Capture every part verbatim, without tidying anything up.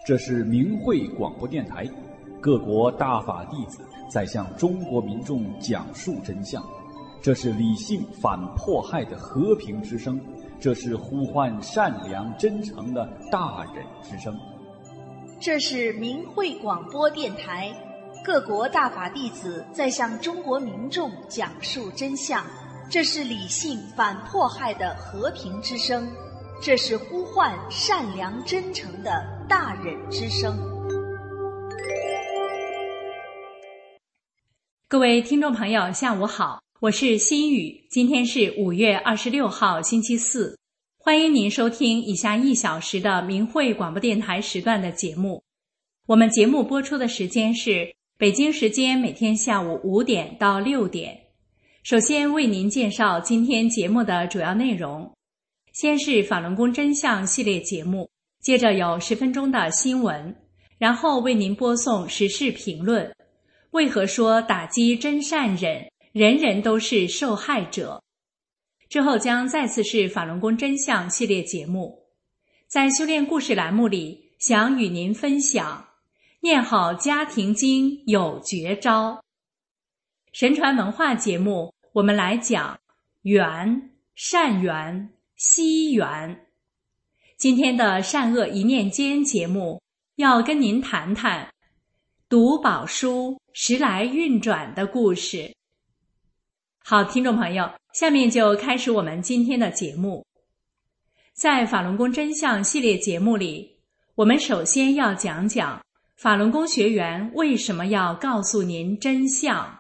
这是明慧广播电台，各国大法弟子在向中国民众讲述真相。这是理性反迫害的和平之声，这是呼唤善良真诚的大忍之声。 这是明慧广播电台，各国大法弟子在向中国民众讲述真相。这是理性反迫害的和平之声，这是呼唤善良真诚的大忍之声。 各位听众朋友，下午好，我是心雨。今天是五月二十六号，星期四。欢迎您收听以下一小时的明慧广播电台时段的节目。我们节目播出的时间是北京时间每天下午五点到六点。首先为您介绍今天节目的主要内容。先是法轮功真相系列节目，接着有十分钟的新闻，然后为您播送时事评论。为何说打击真善忍，人人都是受害者？之后将再次是法轮功真相系列节目。在修炼故事栏目里，想与您分享念好家庭经有绝招。神传文化节目，我们来讲缘、善缘、惜缘。今天的善恶一念间节目，要跟您谈谈读宝书时来运转的故事。好，听众朋友，下面就开始我们今天的节目。在法轮功真相系列节目里，我们首先要讲讲法轮功学员为什么要告诉您真相。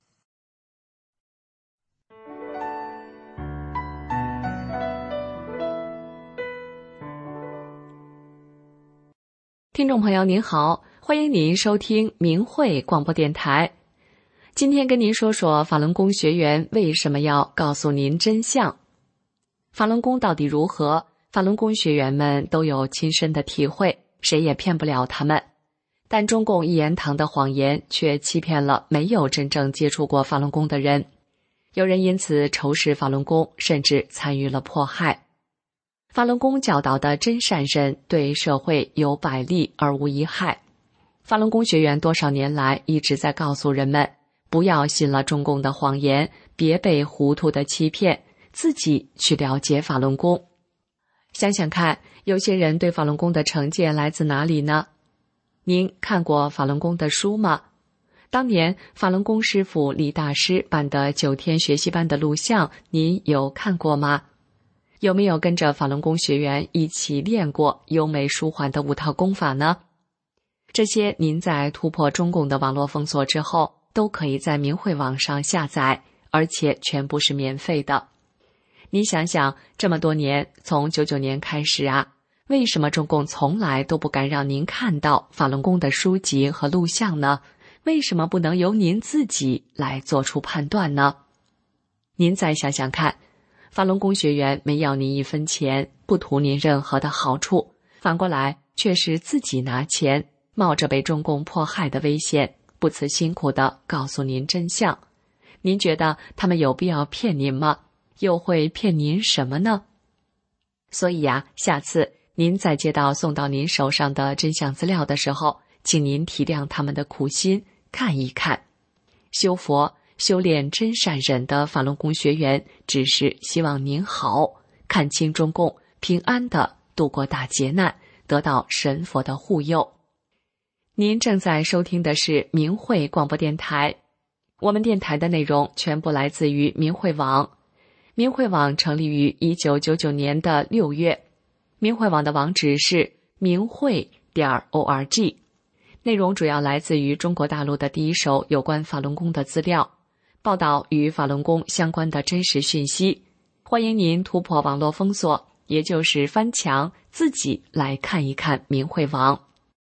听众朋友您好，欢迎您收听明慧广播电台。今天跟您说说法轮功学员为什么要告诉您真相。法轮功到底如何？法轮功学员们都有亲身的体会，谁也骗不了他们。但中共一言堂的谎言却欺骗了没有真正接触过法轮功的人。有人因此仇视法轮功，甚至参与了迫害。法轮功教导的真善忍对社会有百利而无一害。法轮功学员多少年来一直在告诉人们，不要信了中共的谎言，别被糊涂的欺骗，自己去了解法轮功。想想看，有些人对法轮功的成见来自哪里呢？您看过法轮功的书吗？当年法轮功师傅李大师办的九天学习班的录像，您有看过吗？有没有跟着法轮功学员一起练过优美舒缓的五套功法呢？这些您在突破中共的网络封锁之后，都可以在明慧网上下载，而且全部是免费的。你想想，这么多年，从九九年开始啊，为什么中共从来都不敢让您看到法轮功的书籍和录像呢？为什么不能由您自己来做出判断呢？您再想想看，法轮功学员没要您一分钱，不图您任何的好处，反过来却是自己拿钱，冒着被中共迫害的危险，不辞辛苦地告诉您真相。您觉得他们有必要骗您吗？又会骗您什么呢？所以啊，下次您在接到送到您手上的真相资料的时候，请您体谅他们的苦心，看一看。修佛修炼真善忍的法轮功学员只是希望您好，看清中共，平安地度过大劫难，得到神佛的护佑。您正在收听的是明慧广播电台，我们电台的内容全部来自于明慧网。明慧网成立于一九九九年的六月，明慧网的网址是明慧点 org， 内容主要来自于中国大陆的第一手有关法轮功的资料，报道与法轮功相关的真实讯息。欢迎您突破网络封锁，也就是翻墙，自己来看一看明慧网。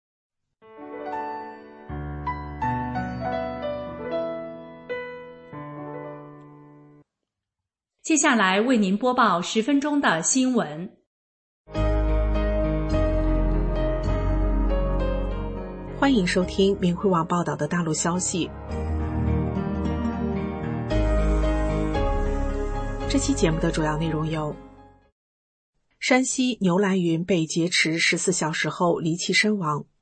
接下来为您播报十分钟的新闻。 欢迎收听明慧网报道的大陆消息。这期节目的主要内容有：山西牛栏云被劫持十四小时后离奇身亡，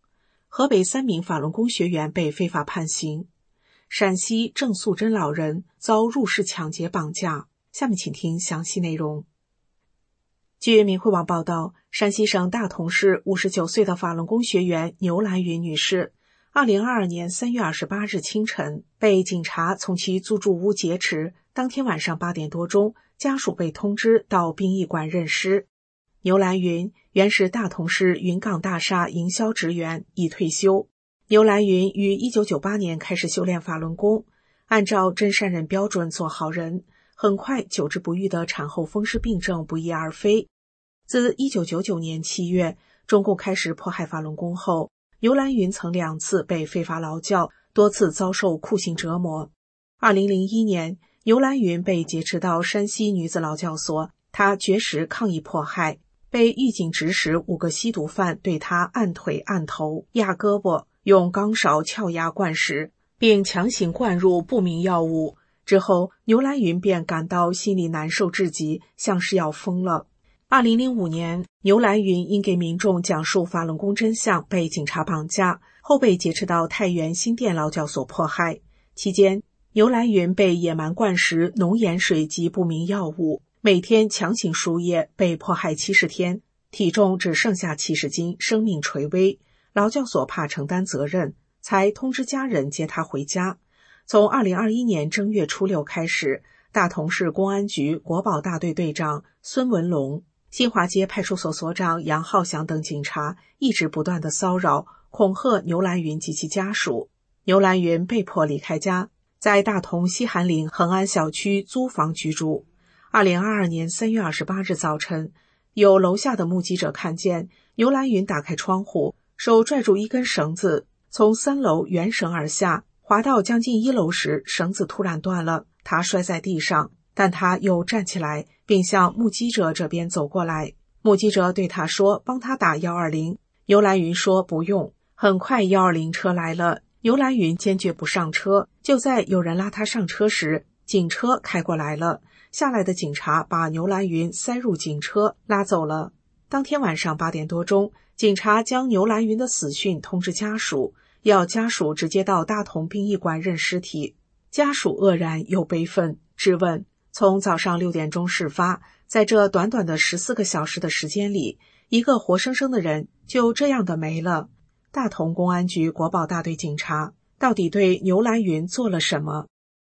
河北三名法轮功学员被非法判刑。陕西郑素贞老人遭入室抢劫绑架。下面请听详细内容。据民汇网报道，山西省大同市五十九岁的法轮功学员牛兰云女士，二零二二年三月二十八日清晨被警察从其租住屋劫持，当天晚上八点多钟，家属被通知到殡仪馆认尸。牛兰云原是大同市云岗大厦营销职员，已退休。牛兰云于一九九八年开始修炼法轮功，按照真善人标准做好人，很快久治不愈的产后风湿病症不翼而飞。自一九九九年七月，中共开始迫害法轮功后，牛兰云曾两次被非法劳教，多次遭受酷刑折磨。二零零一年，牛兰云被劫持到山西女子劳教所，她绝食抗议迫害，被狱警指使五个吸毒犯对她按腿、按头、压胳膊，用钢勺撬压灌食，并强行灌入不明药物。之后，牛兰云便感到心里难受至极，像是要疯了。二零零五年，牛兰云因给民众讲述法轮功真相被警察绑架，后被劫持到太原新店劳教所迫害。期间，牛兰云被野蛮灌食浓盐水及不明药物，每天强行输液，被迫害七十天，体重只剩下七十斤，生命垂危。劳教所怕承担责任，才通知家人接他回家。从二零二一年正月初六开始，大同市公安局国保大队队长孙文龙、新华街派出所所长杨浩祥等警察一直不断的骚扰、恐吓牛兰云及其家属。牛兰云被迫离开家，在大同西韩岭恒安小区租房居住。二零二二年三月二十八日早晨，有楼下的目击者看见牛兰云打开窗户，手拽住一根绳子，从三楼原绳而下，滑到将近一楼时，绳子突然断了，他摔在地上，但他又站起来，并向目击者这边走过来。目击者对他说帮他打一二零，牛兰云说不用。很快一二零车来了，牛兰云坚决不上车。就在有人拉他上车时，警车开过来了，下来的警察把牛兰云塞入警车拉走了。当天晚上八点多钟，警察将牛兰云的死讯通知家属，要家属直接到大同殡仪馆认尸体。家属愕然又悲愤，质问：从早上六点钟事发，在这短短的十四个小时的时间里，一个活生生的人就这样的没了。大同公安局国保大队警察到底对牛兰云做了什么？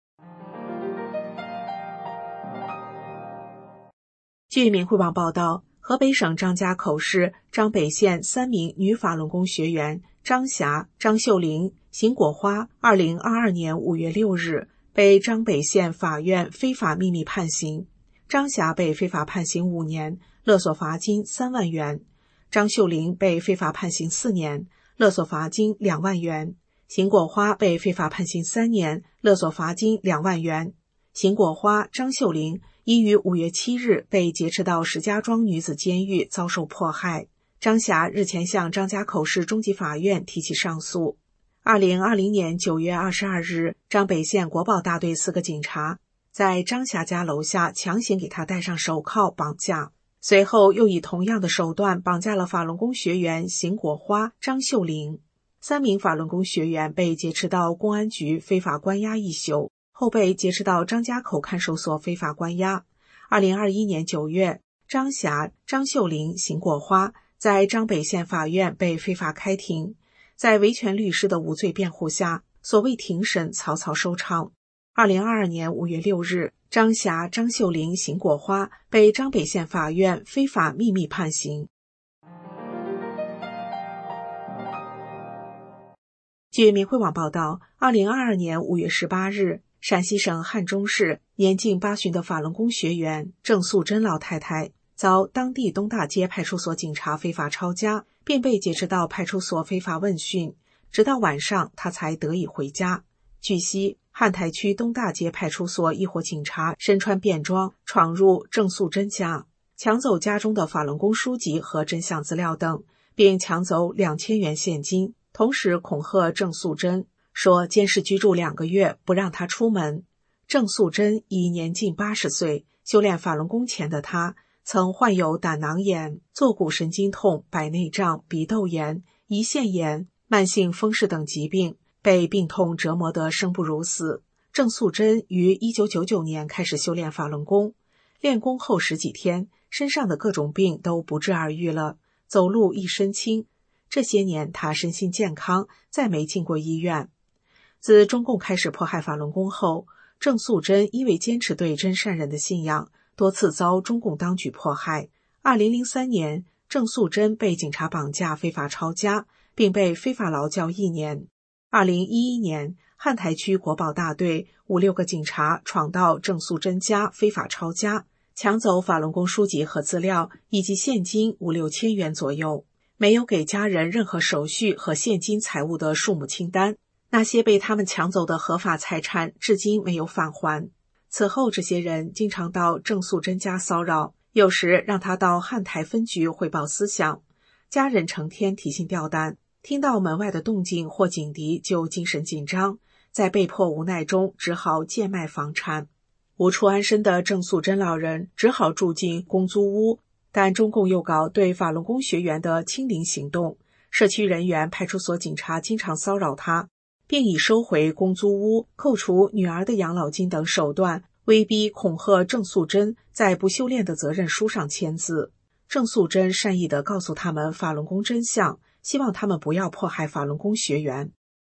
据民汇网报道，河北省张家口市张北县三名女法轮功学员张霞、张秀玲、邢果花，二零二二年五月六日被张北县法院非法秘密判刑。张霞被非法判刑五年，勒索罚金三万元；张秀玲被非法判刑四年，勒索罚金两万元；邢果花被非法判刑三年，勒索罚金两万元。邢果花、张秀玲已于五月七日被劫持到石家庄女子监狱遭受迫害。张霞日前向张家口市中级法院提起上诉。二零二零年九月二十二日，张北县国保大队四个警察在张霞家楼下强行给她戴上手铐绑架，随后又以同样的手段绑架了法轮功学员邢果花、张秀玲。三名法轮功学员被劫持到公安局非法关押一宿，后被劫持到张家口看守所非法关押。二零二一年九月，张霞、张秀玲、邢果花在张北县法院被非法开庭，在维权律师的无罪辩护下，所谓庭审草草收场。二零二二年五月六日，张霞、张秀玲、邢果花被张北县法院非法秘密判刑。据民汇网报道，二零二二年五月十八日，陕西省汉中市年近八旬的法轮功学员郑素贞老太太遭当地东大街派出所警察非法抄家，并被劫持到派出所非法问讯，直到晚上她才得以回家。据悉，汉台区东大街派出所一伙警察身穿便装闯入郑素贞家，抢走家中的法轮功书籍和真相资料等，并抢走两千元现金，同时恐吓郑素贞，说监视居住两个月，不让她出门。郑素贞已年近八十岁，修炼法轮功前的她曾患有胆囊炎、坐骨神经痛、白内障、鼻窦炎、胰腺炎、 慢性风湿等疾病，被病痛折磨得生不如死。郑素贞于一九九九年开始修炼法轮功，练功后十几天，身上的各种病都不治而愈了，走路一身轻。这些年她身心健康，再没进过医院。自中共开始迫害法轮功后，郑素贞因为坚持对真善忍的信仰，多次遭中共当局迫害。二零零三年，郑素贞被警察绑架非法抄家，并被非法劳教一年。二零一一年，汉台区国保大队五六个警察闯到郑素贞家非法抄家，抢走法轮功书籍和资料，以及现金五六千元左右，没有给家人任何手续和现金财物的数目清单。那些被他们抢走的合法财产至今没有返还。此后，这些人经常到郑素贞家骚扰，有时让他到汉台分局汇报思想。家人成天提心吊胆，听到门外的动静或警笛就精神紧张，在被迫无奈中只好贱卖房产。无处安身的郑素贞老人只好住进公租屋，但中共又搞对法轮功学员的清零行动，社区人员、派出所警察经常骚扰他，并以收回公租屋、扣除女儿的养老金等手段威逼恐吓郑素贞在不修炼的责任书上签字。郑素贞善意地告诉他们法轮功真相，希望他们不要迫害法轮功学员。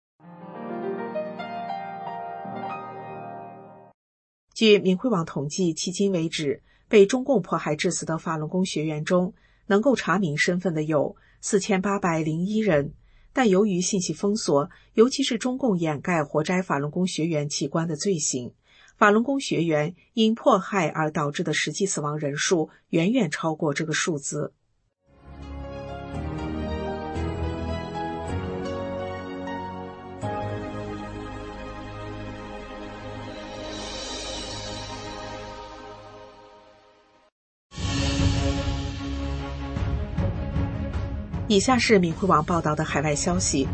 据明慧网统计，迄今为止被中共迫害致死的法轮功学员中，能够查明身份的有四千八百零一人，但由于信息封锁，尤其是中共掩盖活摘法轮功学员器官的罪行，法轮功学员因迫害而导致的实际死亡人数远远超过这个数字。以下是明慧网报道的海外消息，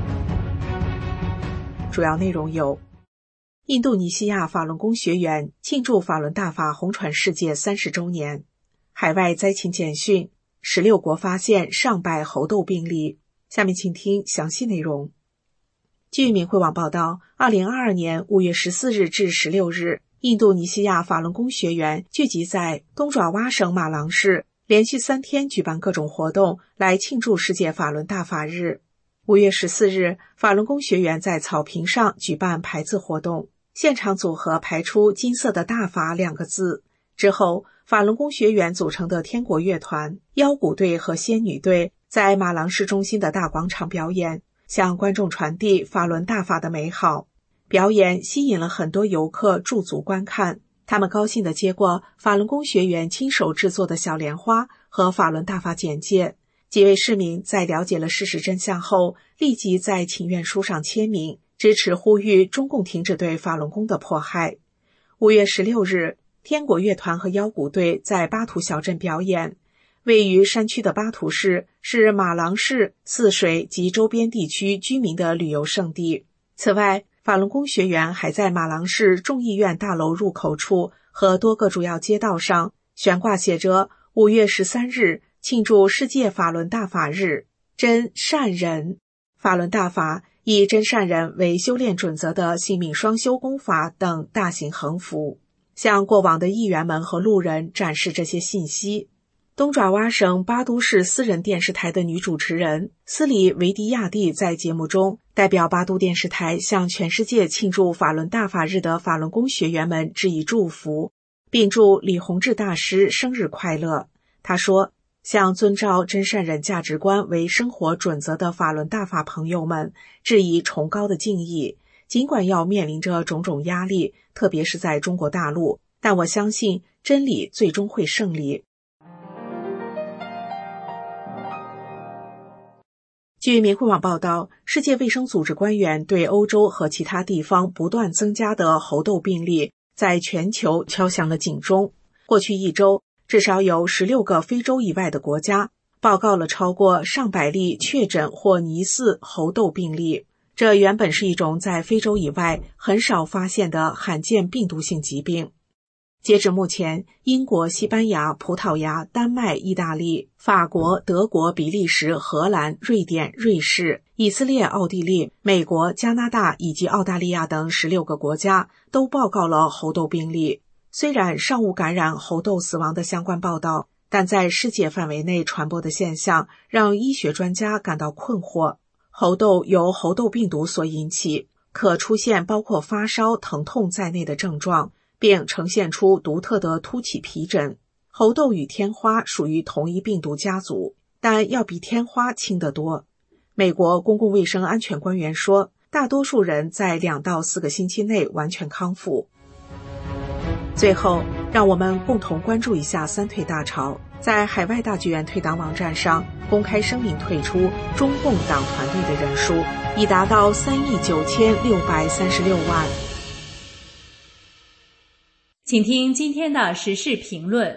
主要内容有：印度尼西亚法轮功学员庆祝法轮大法红传世界三十周年；海外灾情简讯，十六国发现上百猴痘病例。下面请听详细内容。据明慧网报道，二零二二年五月十四日至十六日，印度尼西亚法轮功学员聚集在东爪哇省马郎市，连续三天举办各种活动来庆祝世界法轮大法日。五月十四日，法轮功学员在草坪上举办排字活动，现场组合排出金色的大法两个字。之后，法轮功学员组成的天国乐团、腰鼓队和仙女队在马郎市中心的大广场表演，向观众传递法轮大法的美好。表演吸引了很多游客驻足观看，他们高兴地接过法轮功学员亲手制作的小莲花和法轮大法简介。几位市民在了解了事实真相后，立即在请愿书上签名，支持呼吁中共停止对法轮功的迫害。五月十六日，天国乐团和腰鼓队在巴图小镇表演。位于山区的巴图市是马郎市、泗水及周边地区居民的旅游胜地。此外，法轮功学员还在马郎市众议院大楼入口处和多个主要街道上悬挂写着五月十三日庆祝世界法轮大法日，真善忍。法轮大法以真善忍为修炼准则的性命双修功法等大型横幅，向过往的议员们和路人展示这些信息。东爪哇省巴都市私人电视台的女主持人斯里维迪亚蒂在节目中代表巴都电视台向全世界庆祝法轮大法日的法轮功学员们致以祝福，并祝李洪志大师生日快乐。他说，向遵照真善忍价值观为生活准则的法轮大法朋友们致以崇高的敬意，尽管要面临着种种压力，特别是在中国大陆，但我相信真理最终会胜利。据明慧网报道，世界卫生组织官员对欧洲和其他地方不断增加的猴痘病例在全球敲响了警钟。过去一周，至少有十六个非洲以外的国家报告了超过上百例确诊或疑似猴痘病例。这原本是一种在非洲以外很少发现的罕见病毒性疾病。 截至目前，英国、西班牙、葡萄牙、丹麦、意大利、法国、德国、比利时、荷兰、瑞典、瑞士、以色列、奥地利、美国、加拿大以及澳大利亚等十六个国家都报告了猴痘病例。虽然尚无感染猴痘死亡的相关报道，但在世界范围内传播的现象让医学专家感到困惑。猴痘由猴痘病毒所引起，可出现包括发烧、疼痛在内的症状，并呈现出独特的凸起皮疹。猴痘与天花属于同一病毒家族，但要比天花轻得多。美国公共卫生安全官员说，大多数人在两到四个星期内完全康复。最后，让我们共同关注一下三退大潮。在海外大剧院退党网站上公开声明退出中共党团队的人数已达到三亿九千六百三十六万。 请听今天的时事评论。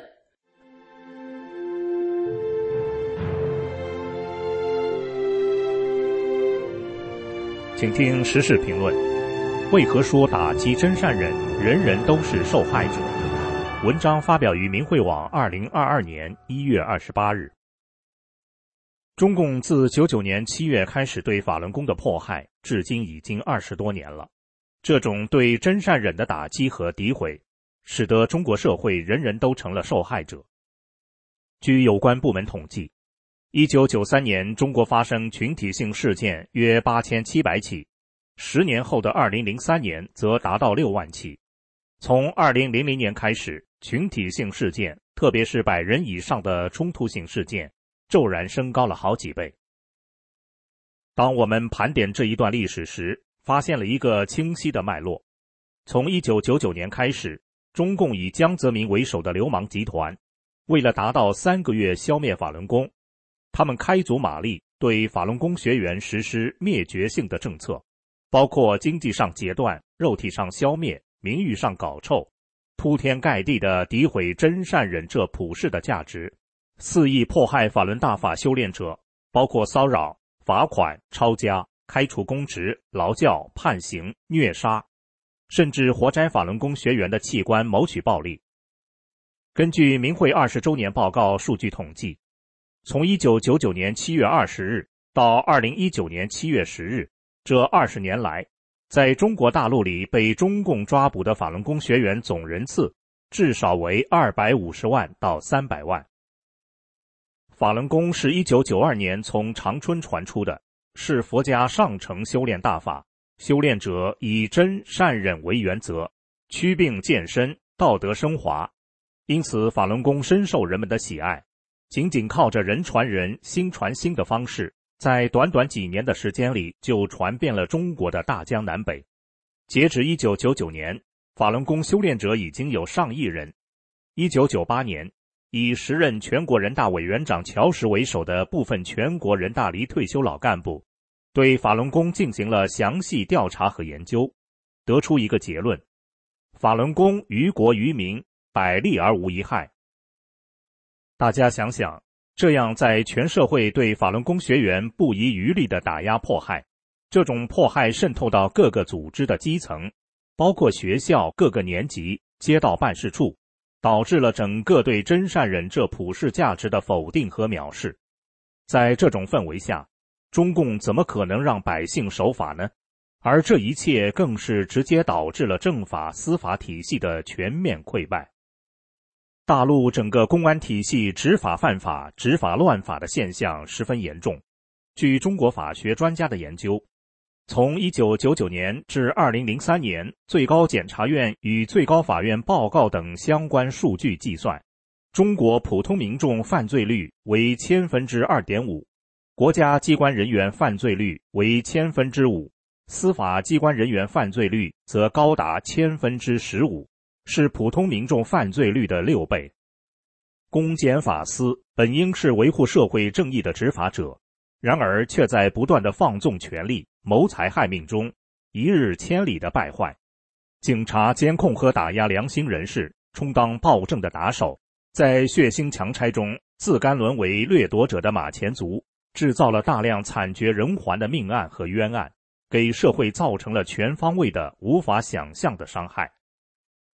请听时事评论。为何说打击真善忍，人人都是受害者？文章发表于明慧网二零二二年一月二十八日。中共自九九年七月开始对法轮功的迫害，至今已经二十多年了。这种对真善忍的打击和诋毁，使得中国社会人人都成了受害者。据有关部门统计，一九九三年中国发生群体性事件约八千七百起，十年后的二零零三年则达到六万起。从二零零零年开始，群体性事件，特别是百人以上的冲突性事件，骤然升高了好几倍。当我们盘点这一段历史时，发现了一个清晰的脉络。从一九九九年开始，中共以江泽民为首的流氓集团，为了达到三个月消灭法轮功，他们开足马力对法轮功学员实施灭绝性的政策，包括经济上截断、肉体上消灭、名誉上搞臭，铺天盖地地诋毁真善忍这普世的价值，肆意迫害法轮大法修炼者，包括骚扰、罚款、抄家、开除公职、劳教、判刑、虐杀，甚至活摘法轮功学员的器官谋取暴利。根据明慧二十周年报告数据统计，从一九九九年七月二十日到二零一九年七月十日，这二十年来，在中国大陆里被中共抓捕的法轮功学员总人次至少为二百五十万到三百万。法轮功是一九九二年从长春传出的，是佛家上乘修炼大法，修炼者以真善忍为原则，祛病健身，道德升华。因此法轮功深受人们的喜爱，仅仅靠着人传人、心传心的方式，在短短几年的时间里就传遍了中国的大江南北。截止一九九九年，法轮功修炼者已经有上亿人。一九九八年，以时任全国人大委员长乔石为首的部分全国人大离退休老干部，对法轮功进行了详细调查和研究，得出一个结论：法轮功于国于民，百利而无一害。大家想想，这样在全社会对法轮功学员不遗余力的打压迫害，这种迫害渗透到各个组织的基层，包括学校各个年级、街道办事处，导致了整个对真善忍这普世价值的否定和藐视。在这种氛围下，中共怎么可能让百姓守法呢？而这一切更是直接导致了政法司法体系的全面溃败。大陆整个公安体系执法犯法、执法乱法的现象十分严重。据中国法学专家的研究，从一九九九年至二零零三年最高检察院与最高法院报告等相关数据计算，中国普通民众犯罪率为千分之二点五，国家机关人员犯罪率为千分之五，司法机关人员犯罪率则高达千分之十五。是普通民众犯罪率的六倍。公检法司本应是维护社会正义的执法者，然而却在不断的放纵权力、谋财害命中一日千里的败坏。警察监控和打压良心人士，充当暴政的打手，在血腥强拆中自甘沦为掠夺者的马前卒，制造了大量惨绝人寰的命案和冤案，给社会造成了全方位的无法想象的伤害。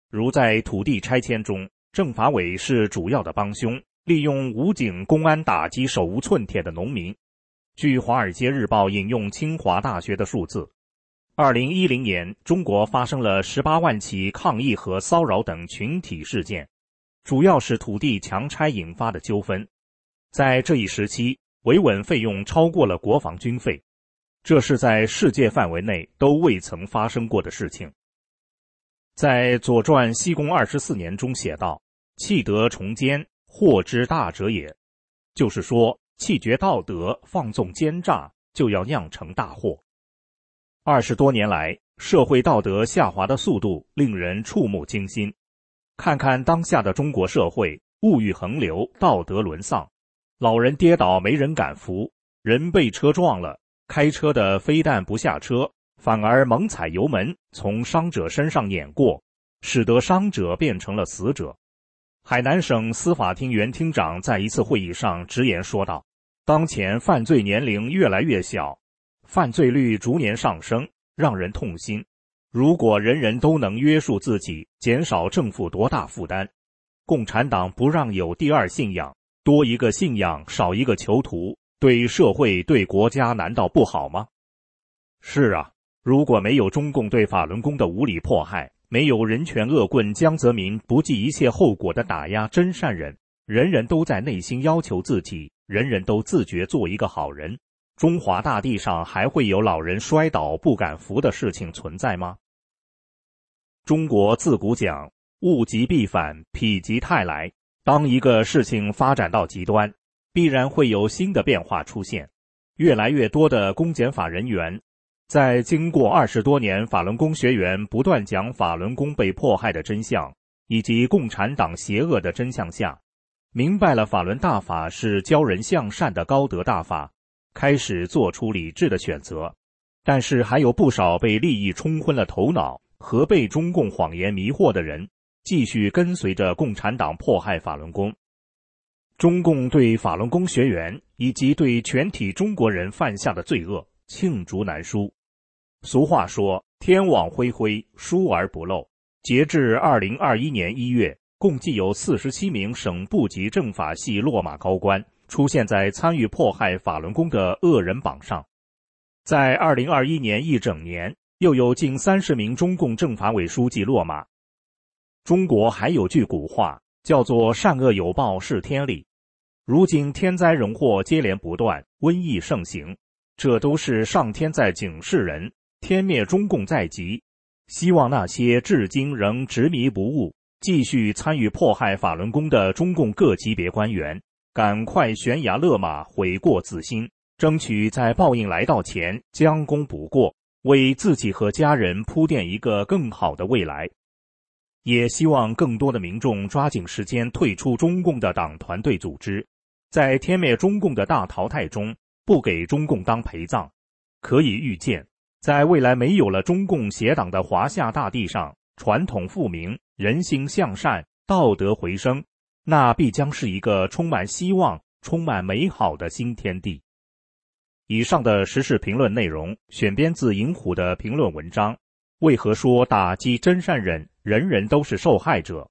如在土地拆迁中，政法委是主要的帮凶，利用武警公安打击手无寸铁的农民。据《华尔街日报》引用清华大学的数字，二零一零年中国发生了十八万起抗议和骚扰等群体事件，主要是土地强拆引发的纠纷。在这一时期，维稳费用超过了国防军费，这是在世界范围内都未曾发生过的事情。在《左传》西公二十四年中写道：弃德从奸，祸之大者也。就是说，弃绝道德，放纵奸诈，就要酿成大祸。二十多年来，社会道德下滑的速度令人触目惊心。看看当下的中国社会，物欲横流，道德沦丧，老人跌倒没人敢扶，人被车撞了，开车的非但不下车，反而猛踩油门从伤者身上碾过，使得伤者变成了死者。海南省司法厅原厅长在一次会议上直言说道：当前犯罪年龄越来越小，犯罪率逐年上升，让人痛心。如果人人都能约束自己，减少政府多大负担，共产党不让有第二信仰，多一个信仰少一个囚徒，对社会对国家难道不好吗？是啊，如果没有中共对法轮功的无理迫害，没有人权恶棍江泽民不计一切后果的打压真善人，人人都在内心要求自己，人人都自觉做一个好人，中华大地上还会有老人摔倒不敢扶的事情存在吗？中国自古讲物极必反，否极泰来，当一个事情发展到极端，必然会有新的变化出现。越来越多的公检法人员在经过二十多年法轮功学员不断讲法轮功被迫害的真相，以及共产党邪恶的真相下，明白了法轮大法是教人向善的高德大法，开始做出理智的选择。但是还有不少被利益冲昏了头脑和被中共谎言迷惑的人，继续跟随着共产党迫害法轮功。中共对法轮功学员以及对全体中国人犯下的罪恶罄竹难书。俗话说，天网恢恢，疏而不漏。截至二零二一年一月，共计有四十七名省部级政法系落马高官出现在参与迫害法轮功的恶人榜上。在二零二一年一整年，又有近三十名中共政法委书记落马。中国还有句古话，叫做善恶有报是天理。如今天灾人祸接连不断，瘟疫盛行，这都是上天在警示人，天灭中共在即。希望那些至今仍执迷不悟，继续参与迫害法轮功的中共各级别官员，赶快悬崖勒马，悔过自新，争取在报应来到前将功补过，为自己和家人铺垫一个更好的未来。也希望更多的民众抓紧时间退出中共的党团队组织，在天灭中共的大淘汰中不给中共当陪葬。可以预见，在未来没有了中共邪党的华夏大地上，传统复明，人心向善，道德回升，那必将是一个充满希望、充满美好的新天地。以上的时事评论内容选编自银虎的评论文章，为何说打击真善忍，人人都是受害者？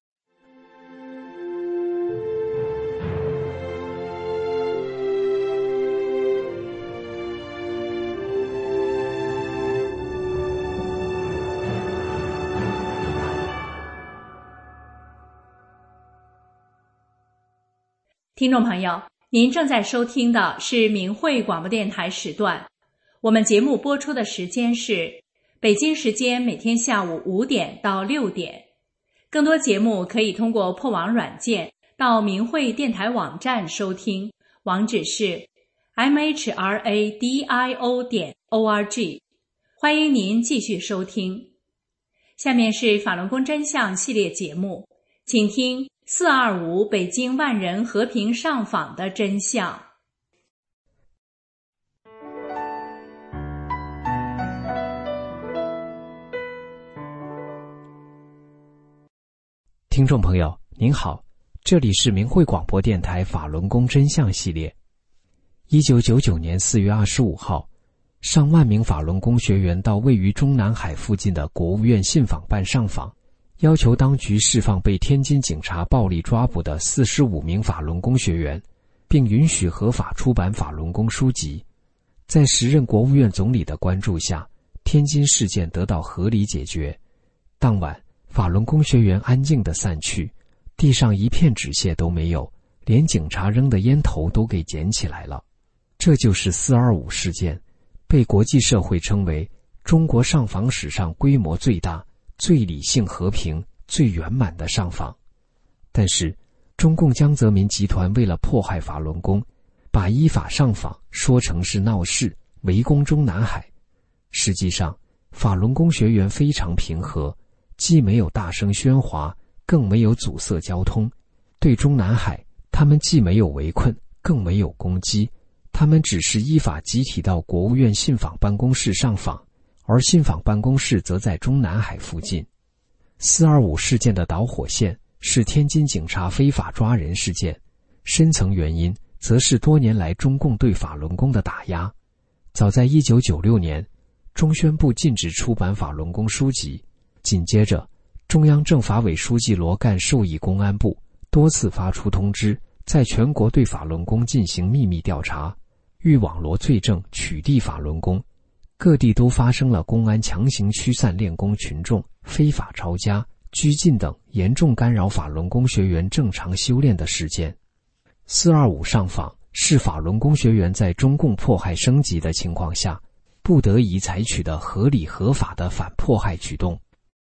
听众朋友，您正在收听的是明慧广播电台时段，我们节目播出的时间是北京时间每天下午五点到六点。更多节目可以通过破网软件到明慧电台网站收听，网址是 m h r a d i o 点 o r g。 欢迎您继续收听。下面是法轮功真相系列节目，请听四二五北京万人和平上访的真相。 听众朋友您好，这里是明慧广播电台法轮功真相系列。一九九九年四月二十五号，上万名法轮功学员到位于中南海附近的国务院信访办上访， 要求当局释放被天津警察暴力抓捕的四十五名法轮功学员，并允许合法出版法轮功书籍。在时任国务院总理的关注下，天津事件得到合理解决。当晚，法轮功学员安静地散去，地上一片纸屑都没有，连警察扔的烟头都给捡起来了。这就是四二五事件，被国际社会称为中国上访史上规模最大、最理性和平、最圆满的上访。但是，中共江泽民集团为了迫害法轮功，把依法上访说成是闹事、围攻中南海。实际上，法轮功学员非常平和，既没有大声喧哗，更没有阻塞交通。对中南海，他们既没有围困，更没有攻击，他们只是依法集体到国务院信访办公室上访，而信访办公室则在中南海附近。四二五事件的导火线是天津警察非法抓人事件，深层原因则是多年来中共对法轮功的打压。早在一九九六年，中宣部禁止出版法轮功书籍，紧接着中央政法委书记罗干授意公安部多次发出通知，在全国对法轮功进行秘密调查，欲网罗罪证取缔法轮功。各地都发生了公安强行驱散练功群众、非法抄家、拘禁等严重干扰法轮功学员正常修炼的事件。四二五上访是法轮功学员在中共迫害升级的情况下，不得已采取的合理合法的反迫害举动。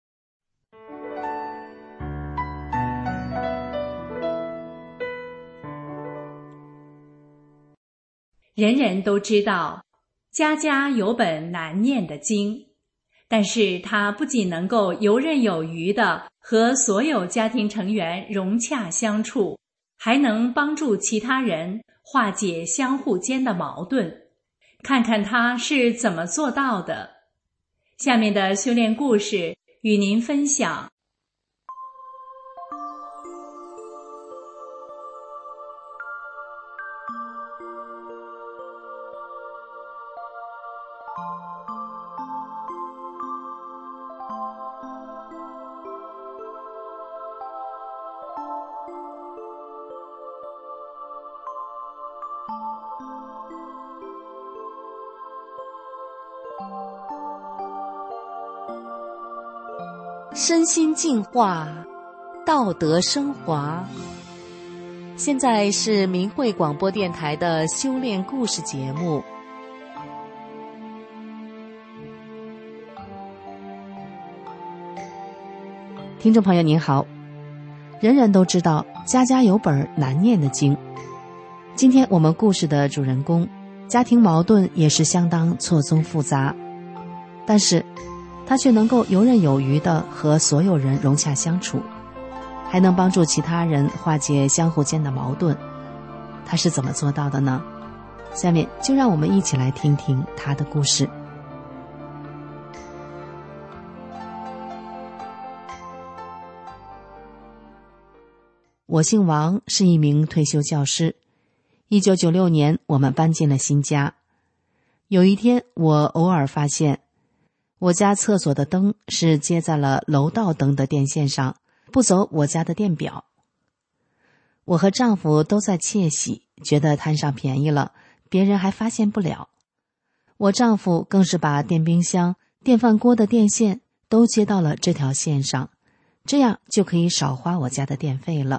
人人都知道家家有本难念的经，但是它不仅能够游刃有余地和所有家庭成员融洽相处，还能帮助其他人化解相互间的矛盾。看看他是怎么做到的。下面的修炼故事与您分享。 身心净化，道德升华。现在是明慧广播电台的修炼故事节目。听众朋友您好，人人都知道家家有本难念的经。今天我们故事的主人公家庭矛盾也是相当错综复杂，但是他却能够游刃有余地和所有人融洽相处，还能帮助其他人化解相互间的矛盾。他是怎么做到的呢？下面就让我们一起来听听他的故事。我姓王，是一名退休教师。一九九六年，我们搬进了新家。有一天，我偶尔发现我家厕所的灯是接在了楼道灯的电线上，不走我家的电表。我和丈夫都在窃喜，觉得贪上便宜了，别人还发现不了。我丈夫更是把电冰箱、电饭锅的电线都接到了这条线上，这样就可以少花我家的电费了。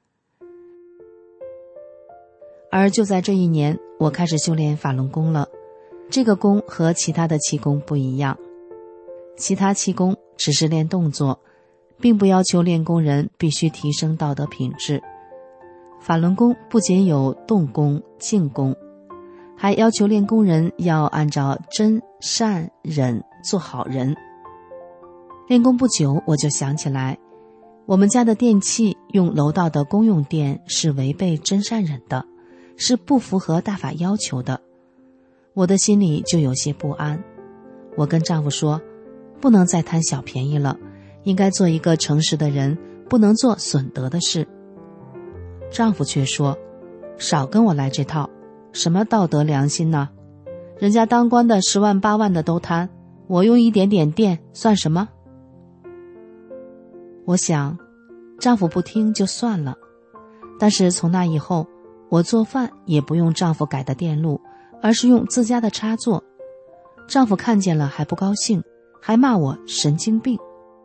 而就在这一年，我开始修炼法轮功了。这个功和其他的气功不一样，其他气功只是练动作，并不要求练功人必须提升道德品质。法轮功不仅有动功、静功，还要求练功人要按照真、善、忍做好人。练功不久，我就想起来，我们家的电器用楼道的公用电是违背真善忍的，是不符合大法要求的。我的心里就有些不安。我跟丈夫说，不能再贪小便宜了，应该做一个诚实的人，不能做损德的事。丈夫却说，少跟我来这套，什么道德良心呢？人家当官的十万八万的都贪，我用一点点电算什么？ 我想，丈夫不听就算了，但是从那以后，我做饭也不用丈夫改的电路，而是用自家的插座。丈夫看见了还不高兴，还骂我神经病。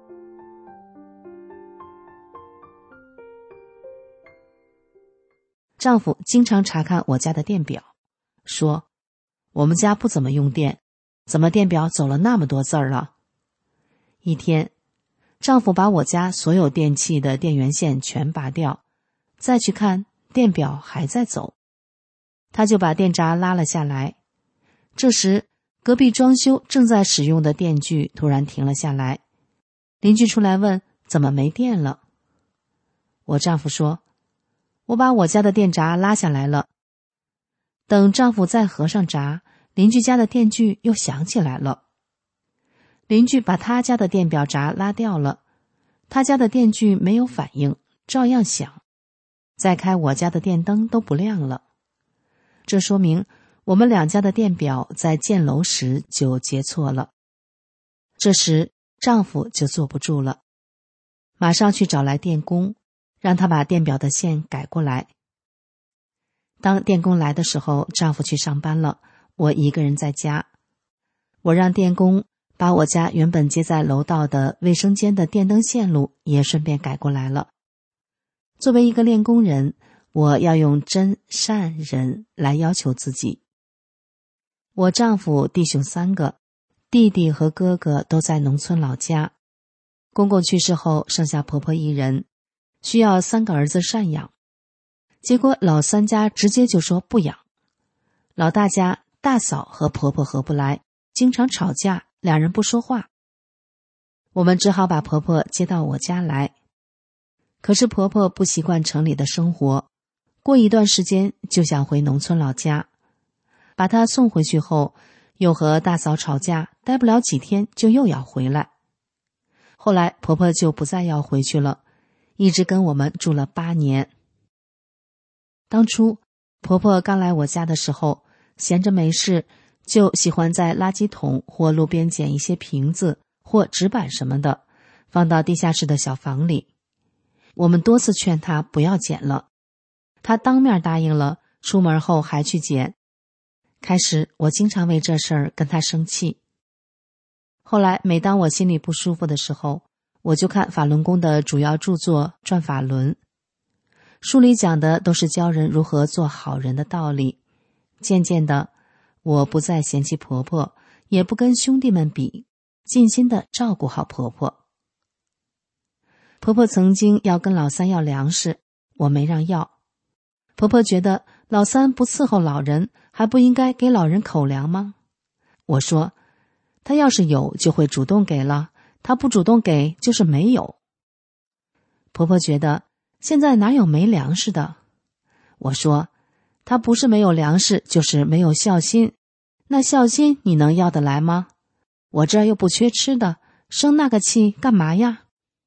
丈夫经常查看我家的电表，说我们家不怎么用电，怎么电表走了那么多字儿了？一天，丈夫把我家所有电器的电源线全拔掉，再去看电表还在走，他就把电闸拉了下来。这时，隔壁装修正在使用的电锯突然停了下来，邻居出来问怎么没电了。我丈夫说，我把我家的电闸拉下来了。等丈夫再合上闸，邻居家的电锯又响起来了。邻居把他家的电表闸拉掉了，他家的电锯没有反应，照样响。再开我家的电灯都不亮了。这说明我们两家的电表在建楼时就接错了。这时丈夫就坐不住了，马上去找来电工，让他把电表的线改过来。当电工来的时候，丈夫去上班了，我一个人在家。我让电工把我家原本接在楼道的卫生间的电灯线路也顺便改过来了。作为一个练功人，我要用真善忍来要求自己。我丈夫弟兄三个，弟弟和哥哥都在农村老家。公公去世后，剩下婆婆一人，需要三个儿子赡养。结果老三家直接就说不养。老大家大嫂和婆婆合不来，经常吵架，两人不说话。我们只好把婆婆接到我家来。可是婆婆不习惯城里的生活，过一段时间就想回农村老家。把她送回去后，又和大嫂吵架，待不了几天就又要回来。后来婆婆就不再要回去了，一直跟我们住了八年。当初婆婆刚来我家的时候，闲着没事，就喜欢在垃圾桶或路边捡一些瓶子或纸板什么的，放到地下室的小房里。我们多次劝她不要捡了，她当面答应了，出门后还去捡。开始我经常为这事儿跟她生气。后来每当我心里不舒服的时候，我就看法轮功的主要著作《转法轮》，书里讲的都是教人如何做好人的道理。渐渐的，我不再嫌弃婆婆，也不跟兄弟们比，尽心的照顾好婆婆。婆婆曾经要跟老三要粮食，我没让要。婆婆觉得老三不伺候老人，还不应该给老人口粮吗？我说，他要是有就会主动给了，他不主动给就是没有。婆婆觉得现在哪有没粮食的？我说，他不是没有粮食，就是没有孝心。那孝心你能要得来吗？我这儿又不缺吃的，生那个气干嘛呀？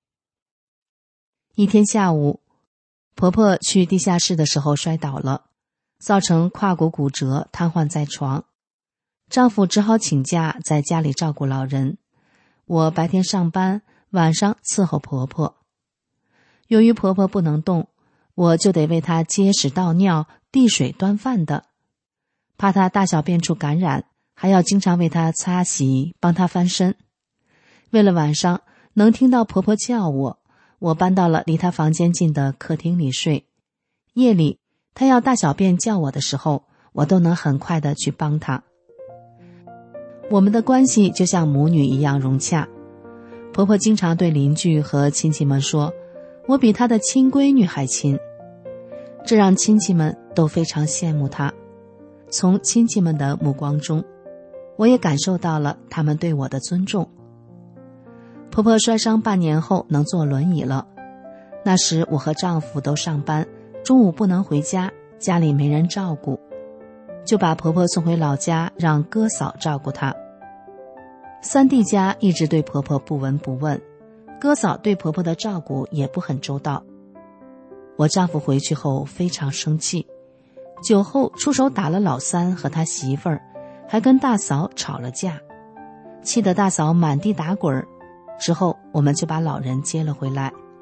一天下午，婆婆去地下室的时候摔倒了，造成胯骨骨折，瘫痪在床。丈夫只好请假在家里照顾老人。我白天上班，晚上伺候婆婆。由于婆婆不能动，我就得为她接屎倒尿、递水端饭的。怕她大小便处感染，还要经常为她擦洗，帮她翻身。为了晚上能听到婆婆叫我，我搬到了离她房间近的客厅里睡。夜里她要大小便叫我的时候，我都能很快地去帮她。我们的关系就像母女一样融洽。婆婆经常对邻居和亲戚们说，我比她的亲闺女还亲，这让亲戚们都非常羡慕她。从亲戚们的目光中，我也感受到了他们对我的尊重。婆婆摔伤半年后能坐轮椅了，那时我和丈夫都上班，中午不能回家，家里没人照顾，就把婆婆送回老家，让哥嫂照顾她。三弟家一直对婆婆不闻不问，哥嫂对婆婆的照顾也不很周到。我丈夫回去后非常生气，酒后出手打了老三和他媳妇儿，还跟大嫂吵了架，气得大嫂满地打滚。之后我们就把老人接了回来，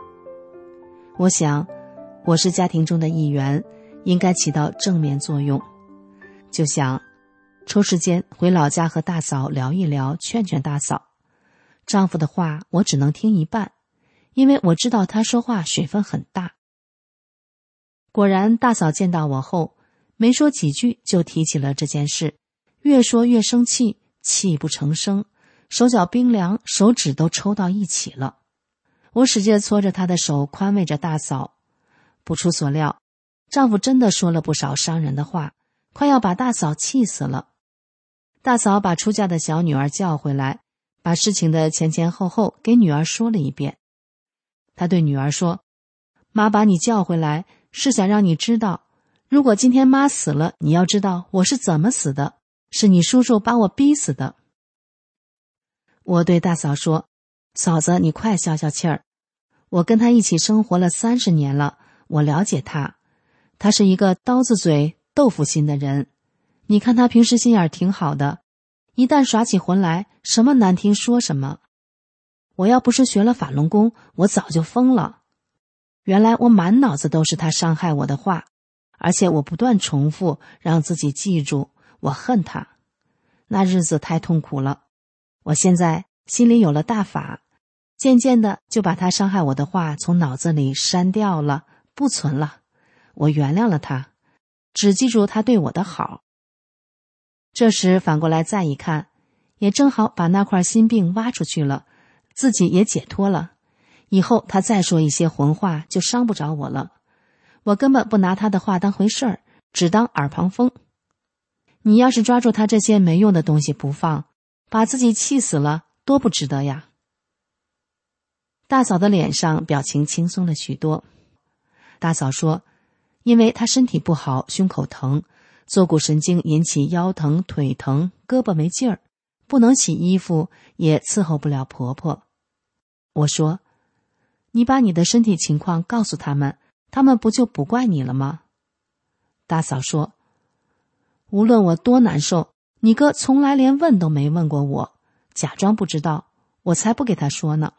我想，我是家庭中的一员，应该起到正面作用。就想抽时间回老家和大嫂聊一聊，劝劝大嫂。丈夫的话我只能听一半，因为我知道他说话水分很大。果然，大嫂见到我后，没说几句就提起了这件事，越说越生气，泣不成声，手脚冰凉，手指都抽到一起了。我使劲搓着她的手，宽慰着大嫂。不出所料，丈夫真的说了不少伤人的话，快要把大嫂气死了。大嫂把出嫁的小女儿叫回来，把事情的前前后后给女儿说了一遍。她对女儿说：妈把你叫回来，是想让你知道，如果今天妈死了，你要知道我是怎么死的，是你叔叔把我逼死的。我对大嫂说：嫂子，你快消消气儿，我跟他一起生活了三十年了，我了解他，他是一个刀子嘴豆腐心的人。你看他平时心眼挺好的，一旦耍起浑来，什么难听说什么。我要不是学了法轮功，我早就疯了。原来我满脑子都是他伤害我的话，而且我不断重复，让自己记住，我恨他。那日子太痛苦了。我现在心里有了大法，渐渐的就把他伤害我的话从脑子里删掉了，不存了。我原谅了他，只记住他对我的好。这时反过来再一看，也正好把那块心病挖出去了，自己也解脱了。以后他再说一些混话就伤不着我了，我根本不拿他的话当回事儿，只当耳旁风。你要是抓住他这些没用的东西不放，把自己气死了，多不值得呀。大嫂的脸上表情轻松了许多。大嫂说，因为她身体不好，胸口疼，坐骨神经引起腰疼、腿疼，胳膊没劲儿，不能洗衣服，也伺候不了婆婆。我说，你把你的身体情况告诉他们，他们不就不怪你了吗？大嫂说，无论我多难受，你哥从来连问都没问过我，假装不知道，我才不给他说呢。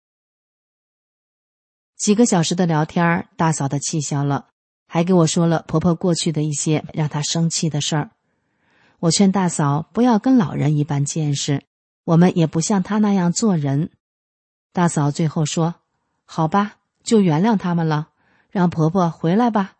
几个小时的聊天，大嫂的气消了，还给我说了婆婆过去的一些让她生气的事儿。我劝大嫂不要跟老人一般见识，我们也不像她那样做人。大嫂最后说，好吧，就原谅他们了，让婆婆回来吧。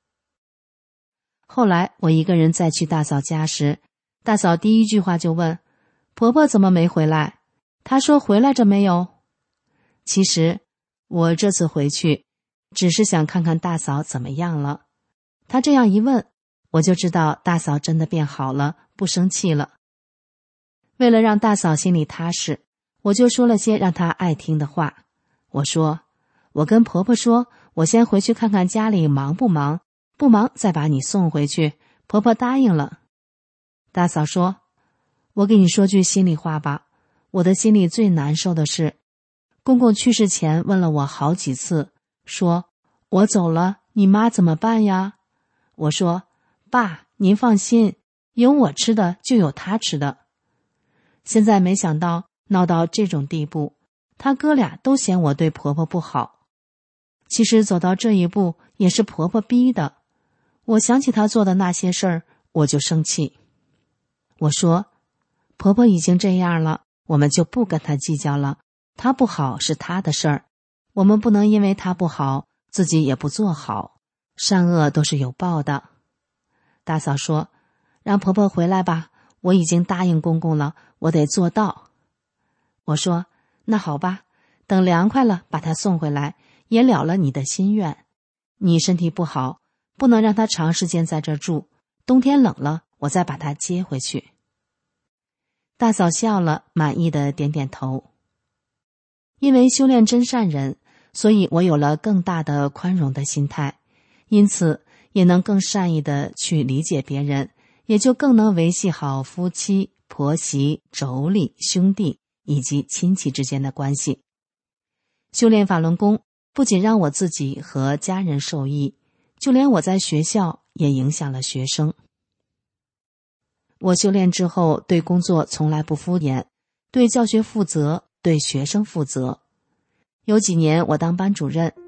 后来我一个人再去大嫂家时，大嫂第一句话就问，婆婆怎么没回来？她说回来着没有？其实我这次回去只是想看看大嫂怎么样了。她这样一问，我就知道大嫂真的变好了，不生气了。为了让大嫂心里踏实，我就说了些让她爱听的话。我说，我跟婆婆说，我先回去看看家里忙不忙，不忙再把你送回去，婆婆答应了。大嫂说，我给你说句心里话吧，我的心里最难受的是，公公去世前问了我好几次，说我走了，你妈怎么办呀？我说，爸，您放心，有我吃的就有他吃的。现在没想到闹到这种地步，他哥俩都嫌我对婆婆不好。其实走到这一步也是婆婆逼的，我想起她做的那些事儿，我就生气。我说，婆婆已经这样了，我们就不跟她计较了，她不好是她的事儿，我们不能因为她不好，自己也不做好，善恶都是有报的。大嫂说，让婆婆回来吧，我已经答应公公了，我得做到。我说，那好吧，等凉快了把她送回来，也了了你的心愿。你身体不好，不能让她长时间在这住，冬天冷了我再把她接回去。大嫂笑了，满意的点点头。因为修炼真善忍，所以我有了更大的宽容的心态，因此也能更善意的去理解别人，也就更能维系好夫妻、婆媳、妯娌、兄弟以及亲戚之间的关系。修炼法轮功不仅让我自己和家人受益，就连我在学校也影响了学生。我修炼之后，对工作从来不敷衍，对教学负责，对学生负责。有几年我当班主任，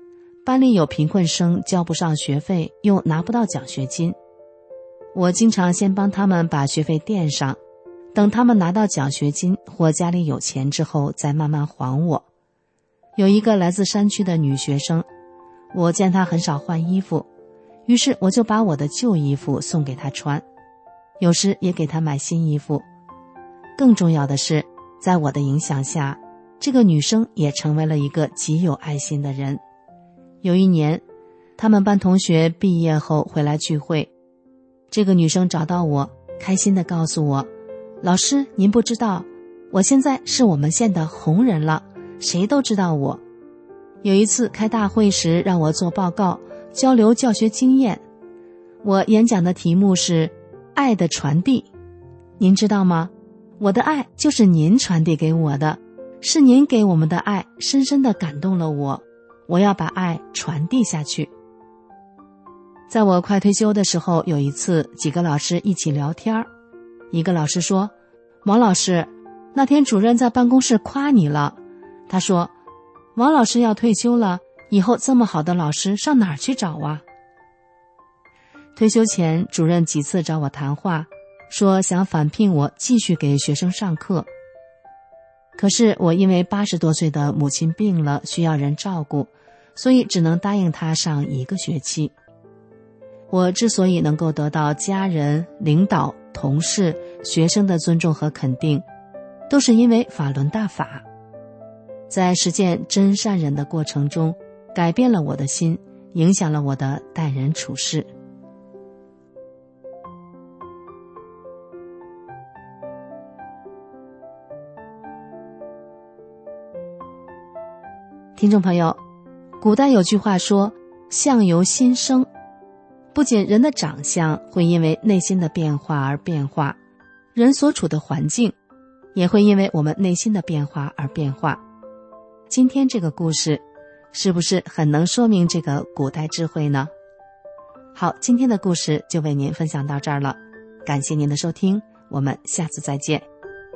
班里有贫困生交不上学费，又拿不到奖学金。我经常先帮他们把学费垫上，等他们拿到奖学金或家里有钱之后再慢慢还我。有一个来自山区的女学生，我见她很少换衣服，于是我就把我的旧衣服送给她穿，有时也给她买新衣服。更重要的是，在我的影响下，这个女生也成为了一个极有爱心的人。有一年，他们班同学毕业后回来聚会，这个女生找到我，开心地告诉我，老师，您不知道，我现在是我们县的红人了，谁都知道我。有一次开大会时让我做报告，交流教学经验。我演讲的题目是爱的传递。您知道吗？我的爱就是您传递给我的，是您给我们的爱深深地感动了我，我要把爱传递下去。在我快退休的时候，有一次几个老师一起聊天，一个老师说，王老师，那天主任在办公室夸你了，他说，王老师要退休了，以后这么好的老师上哪儿去找啊？退休前，主任几次找我谈话，说想返聘我继续给学生上课。可是我因为八十多岁的母亲病了，需要人照顾，所以只能答应他上一个学期。我之所以能够得到家人、领导、同事、学生的尊重和肯定，都是因为法轮大法。在实践真善忍的过程中，改变了我的心，影响了我的待人处事。听众朋友，古代有句话说，相由心生。不仅人的长相会因为内心的变化而变化，人所处的环境也会因为我们内心的变化而变化。今天这个故事是不是很能说明这个古代智慧呢？好，今天的故事就为您分享到这儿了，感谢您的收听，我们下次再见。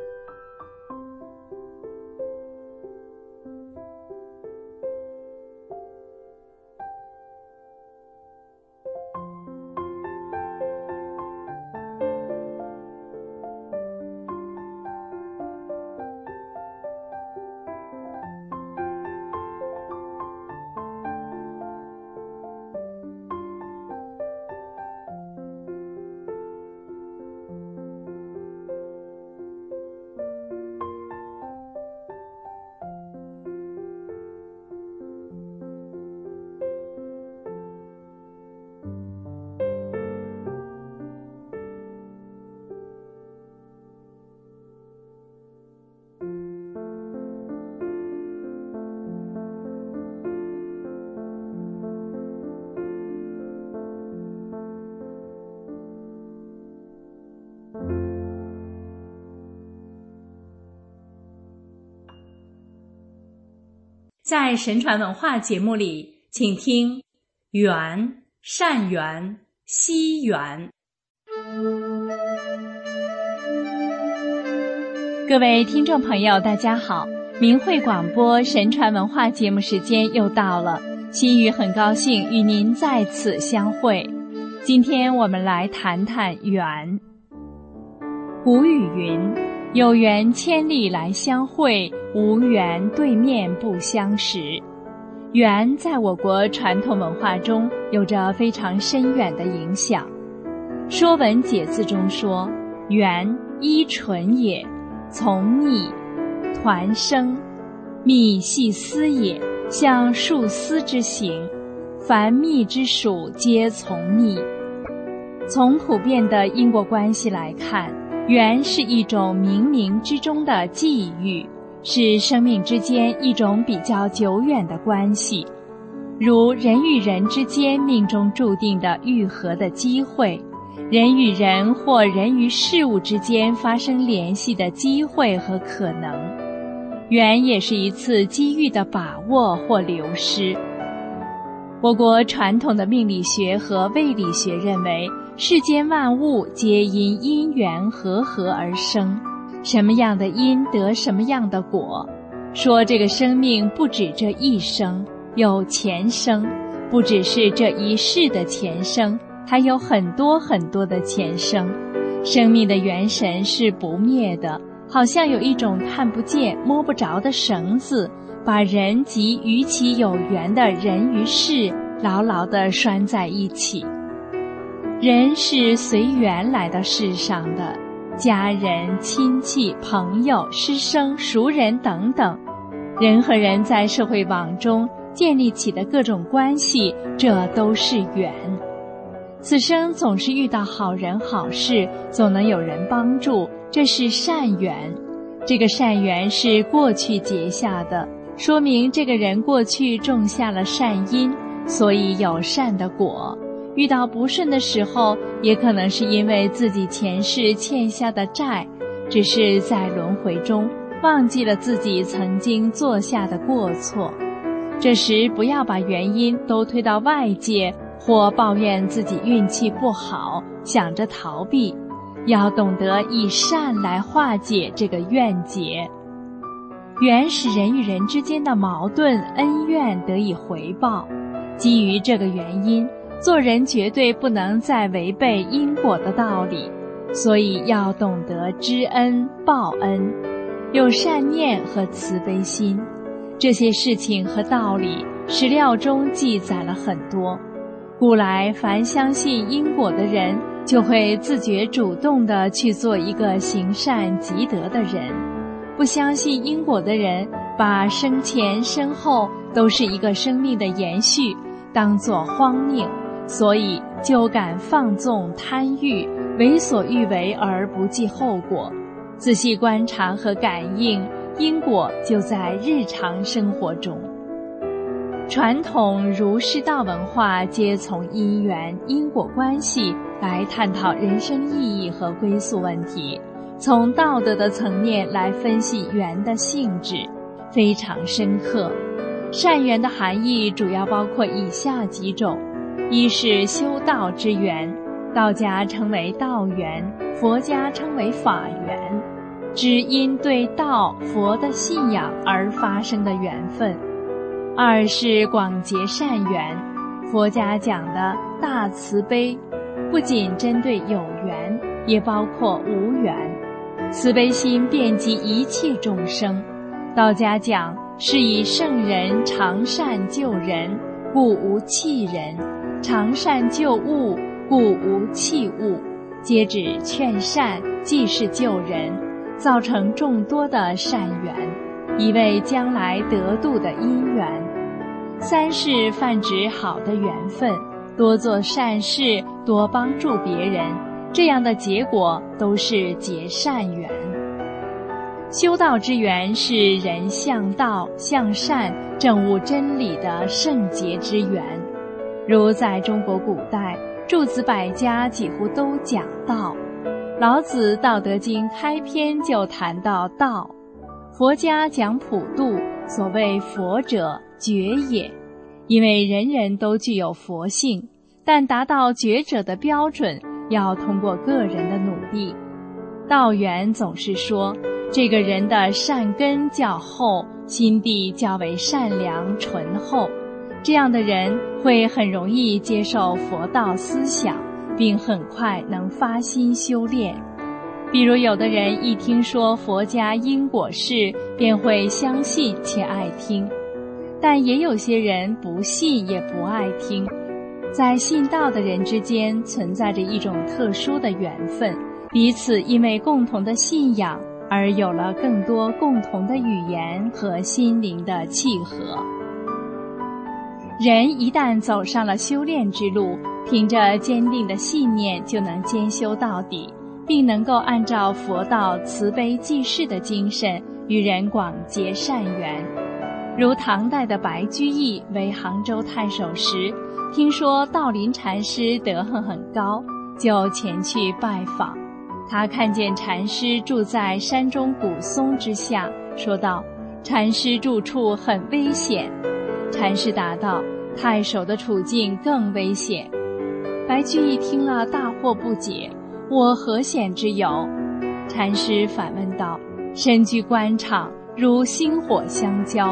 在神传文化节目里，请听缘、善缘、惜缘。各位听众朋友，大家好，明慧广播神传文化节目时间又到了，心语很高兴与您在此相会。今天我们来谈谈缘。古语云，有缘千里来相会，无缘对面不相识。缘在我国传统文化中有着非常深远的影响。《说文解字》中说，缘依纯也，从逆，团生，密系丝也，像树丝之形，凡密之属皆从密。从普遍的因果关系来看，缘是一种冥冥之中的际遇，是生命之间一种比较久远的关系，如人与人之间命中注定的愈合的机会，人与人或人与事物之间发生联系的机会和可能。缘也是一次机遇的把握或流失。我国传统的命理学和卫理学认为，世间万物皆因因缘和合而生，什么样的因得什么样的果，说这个生命不止这一生， 有前生，不只是这一世的前生，还有很多很多的前生。生命的元神是不灭的，好像有一种看不见摸不着的绳子，把人及与其有缘的人与事牢牢地拴在一起。人是随缘来到世上的，家人、亲戚、朋友、师生、熟人等等，人和人在社会网中建立起的各种关系，这都是缘。此生总是遇到好人好事，总能有人帮助，这是善缘。这个善缘是过去结下的，说明这个人过去种下了善因，所以有善的果。遇到不顺的时候，也可能是因为自己前世欠下的债，只是在轮回中忘记了自己曾经做下的过错。这时不要把原因都推到外界，或抱怨自己运气不好，想着逃避，要懂得以善来化解这个怨结。缘使人与人之间的矛盾恩怨得以回报，基于这个原因，做人绝对不能再违背因果的道理，所以要懂得知恩报恩，有善念和慈悲心。这些事情和道理，史料中记载了很多。古来凡相信因果的人，就会自觉主动地去做一个行善积德的人。不相信因果的人，把生前身后都是一个生命的延续当作荒命，所以就敢放纵贪欲，为所欲为而不计后果。仔细观察和感应，因果就在日常生活中。传统儒释道文化皆从因缘因果关系来探讨人生意义和归宿问题，从道德的层面来分析缘的性质，非常深刻。善缘的含义主要包括以下几种：一是修道之缘，道家称为道缘，佛家称为法缘，指因对道佛的信仰而发生的缘分。二是广结善缘，佛家讲的大慈悲，不仅针对有缘，也包括无缘，慈悲心遍及一切众生。道家讲是以圣人常善救人，故无弃人；常善救物，故无弃物。皆指劝善，既是救人，造成众多的善缘，以为将来得度的因缘。三是泛指好的缘分，多做善事，多帮助别人，这样的结果都是结善缘。修道之缘是人向道向善证悟真理的圣洁之缘。如在中国古代，诸子百家几乎都讲道，老子《道德经》开篇就谈到道。佛家讲普度，所谓佛者觉也，因为人人都具有佛性，但达到觉者的标准，要通过个人的努力。道缘总是说，这个人的善根较厚，心地较为善良醇厚，这样的人会很容易接受佛道思想，并很快能发心修炼。比如有的人一听说佛家因果事，便会相信且爱听，但也有些人不信也不爱听。在信道的人之间存在着一种特殊的缘分，彼此因为共同的信仰而有了更多共同的语言和心灵的契合。人一旦走上了修炼之路，凭着坚定的信念就能兼修到底，并能够按照佛道慈悲济世的精神与人广结善缘。如唐代的白居易为杭州太守时，听说道林禅师德行很高，就前去拜访。他看见禅师住在山中古松之下，说道：禅师住处很危险。禅师答道：太守的处境更危险。白居易听了大惑不解，我何险之有？禅师反问道：身居官场，如薪火相交，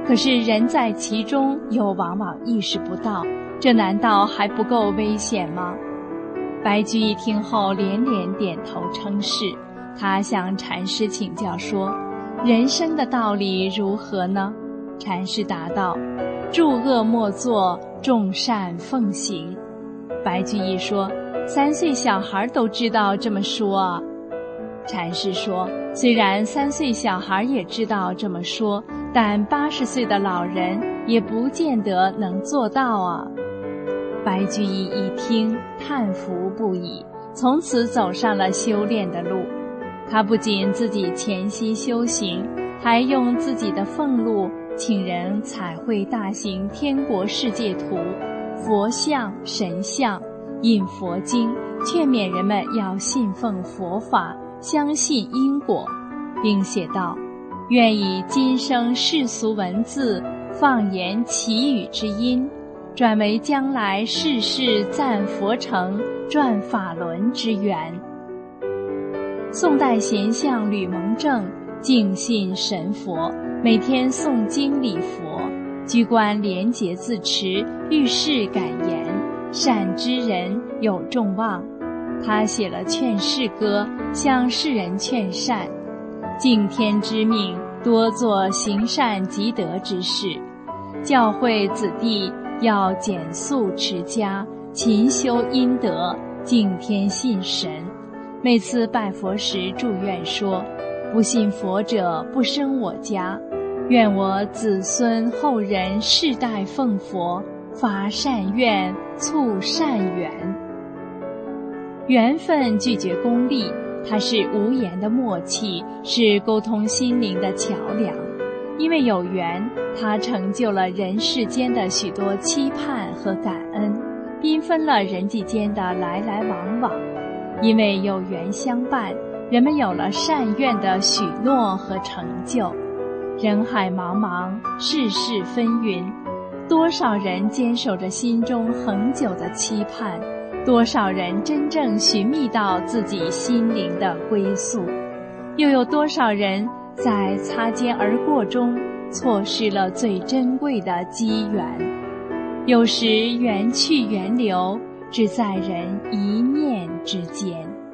可是人在其中又往往意识不到，这难道还不够危险吗？白居易听后连连点头称是，他向禅师请教说，人生的道理如何呢？禅师答道，诸恶莫作，众善奉行。白居易说，三岁小孩都知道这么说啊。禅师说，虽然三岁小孩也知道这么说，但八十岁的老人也不见得能做到啊。白居易一听，叹服不已，从此走上了修炼的路。他不仅自己潜心修行，还用自己的俸禄请人彩绘大型天国世界图、佛像、神像，印佛经，劝勉人们要信奉佛法，相信因果，并写道，愿以今生世俗文字放言祈语之音，转为将来世世赞佛成转法轮之源。宋代贤相吕蒙正敬信神佛，每天诵经礼佛，居官廉洁自持，遇事敢言，善知人，有众望。他写了劝世歌，向世人劝善，敬天之命，多做行善积德之事，教诲子弟要简素持家，勤修阴德，敬天信神。每次拜佛时祝愿说，不信佛者不生我家，愿我子孙后人世代奉佛，发善愿，促善缘。缘分拒绝功利，它是无言的默契，是沟通心灵的桥梁。因为有缘，它成就了人世间的许多期盼和感恩，缤纷了人际间的来来往往。因为有缘相伴，人们有了善愿的许诺和成就。人海茫茫，世事纷纭，多少人坚守着心中恒久的期盼，多少人真正寻觅到自己心灵的归宿，又有多少人在擦肩而过中错失了最珍贵的机缘。有时缘去缘留，只在人一念之间。